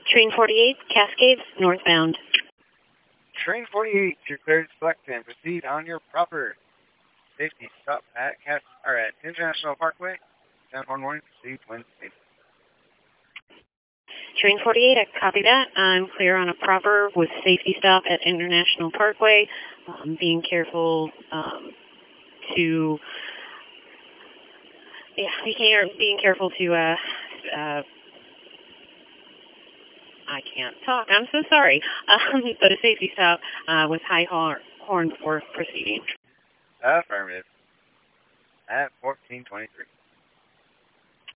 Train 48, Cascades, northbound. Train 48, you're cleared to select and proceed on your proper safety stop at International Parkway. 10-1 warning, proceed when safe. Train 48, I copy that. I'm clear on a proper with safety stop at International Parkway. Being careful being careful to I can't talk. I'm so sorry. But a safety stop with high horn for proceeding. Affirmative. At 1423.